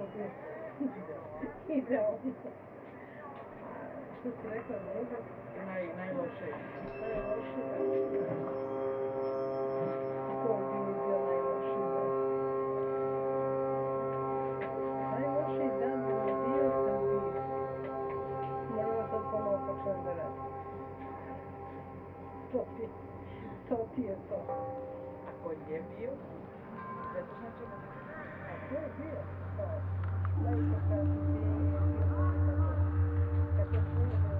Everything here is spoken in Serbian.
Idealno. Što si rekla druga? Najlošije. Najlošije, da. Koji bi bio najlošiji dan? Najlošiji dan bi mi bio kad bi morala sad ponovo počnem da radim. To ti je to. A koji je bio? Eto znači da... A to je bio? Pa, najbolje kad bi bio kako sve